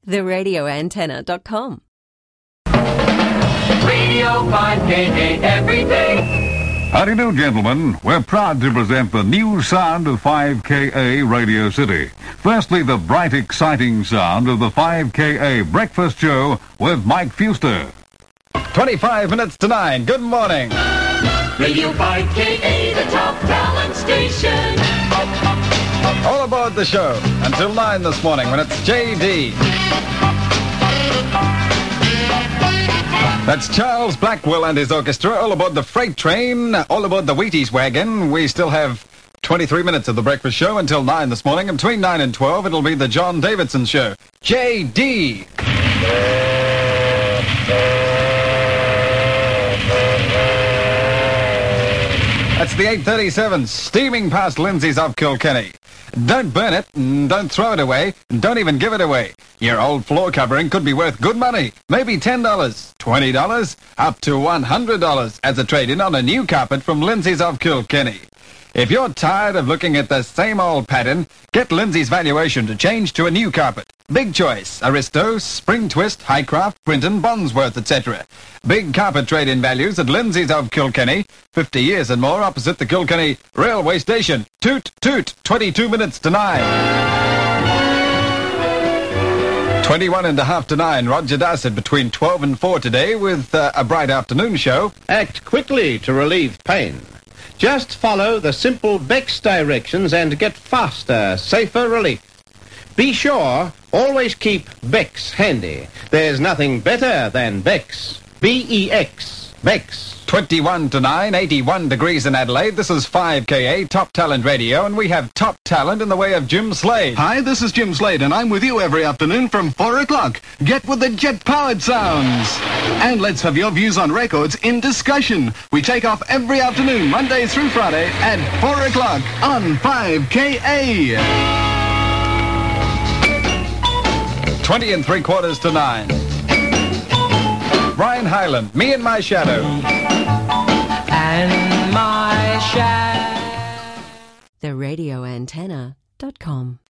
theradioantenna.com. Radio 5KA every day. Howdy do, gentlemen. We're proud to present the new sound of 5KA Radio City. Firstly, the bright, exciting sound of the 5KA Breakfast Show with Mike Fuster. 25 minutes to 9. Good morning. Radio 5KA, the top talent station. All aboard the show until 9 this morning when it's JD. That's Charles Blackwell and his orchestra, all aboard the freight train, all aboard the Wheaties wagon. We still have 23 minutes of the breakfast show until 9 this morning. And between 9 and 12, it'll be the John Davidson Show. JD! That's the 837, steaming past Lindsay's of Kilkenny. Don't burn it, and don't throw it away, and don't even give it away. Your old floor covering could be worth good money. Maybe $10, $20, up to $100 as a trade-in on a new carpet from Lindsay's of Kilkenny. If you're tired of looking at the same old pattern, get Lindsay's valuation to change to a new carpet. Big choice: Aristo, Spring Twist, Highcraft, Brinton, Bondsworth, etc. Big carpet trade-in values at Lindsay's of Kilkenny. 50 years and more opposite the Kilkenny Railway Station. Toot, toot, 22 minutes to 9. 21 and a half to 9. Roger Darcet between 12 and 4 today with a bright afternoon show. Act quickly to relieve pain. Just follow the simple Bex directions and get faster, safer relief. Be sure, always keep Bex handy. There's nothing better than Bex. B-E-X. Bex. 21 to 9, 81 degrees in Adelaide. This is 5KA Top Talent Radio, and we have top talent in the way of Jim Slade. Hi, this is Jim Slade, and I'm with you every afternoon from 4 o'clock. Get with the jet-powered sounds. And let's have your views on records in discussion. We take off every afternoon, Monday through Friday, at 4 o'clock on 5KA. 20 and 3/4 to 9. Brian Hyland, Me and My Shadow. And my shadow. theradioantenna.com.